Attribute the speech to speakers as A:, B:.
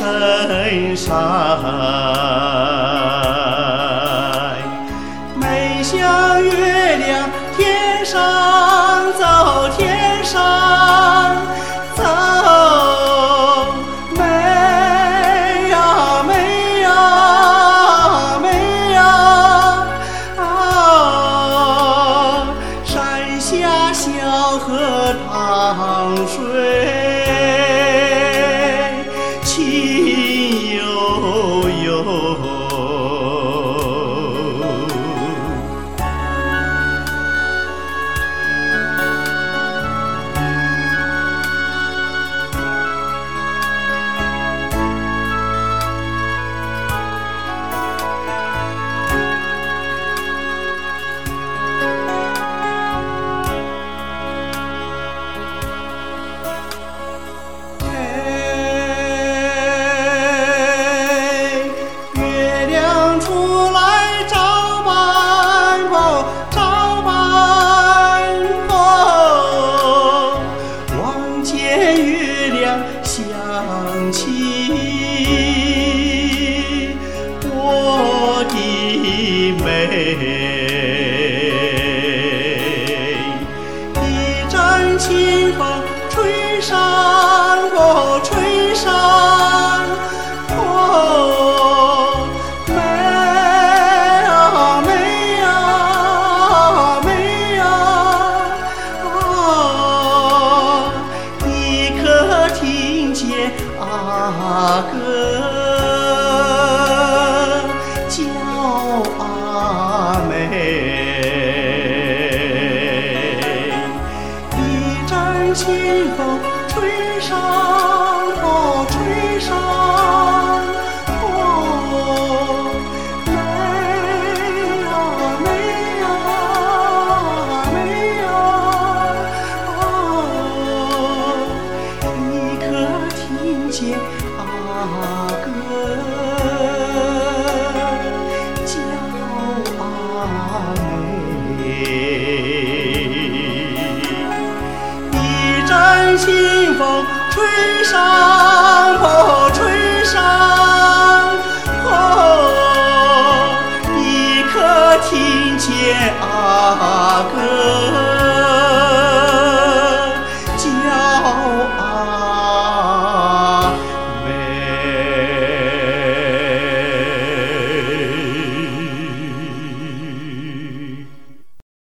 A: 深山，美像月亮天上走，天上走，美呀美呀美呀啊！山下小河淌水，情悠悠。想起我的美，一阵清风吹上我，吹上我，美呀美呀美呀啊！一刻听见阿哥叫阿妹，一阵清风吹上我，吹上我，美呀美呀美呀啊！一刻听见阿哥叫阿妹，一阵清风吹上我，吹上我，一刻听见阿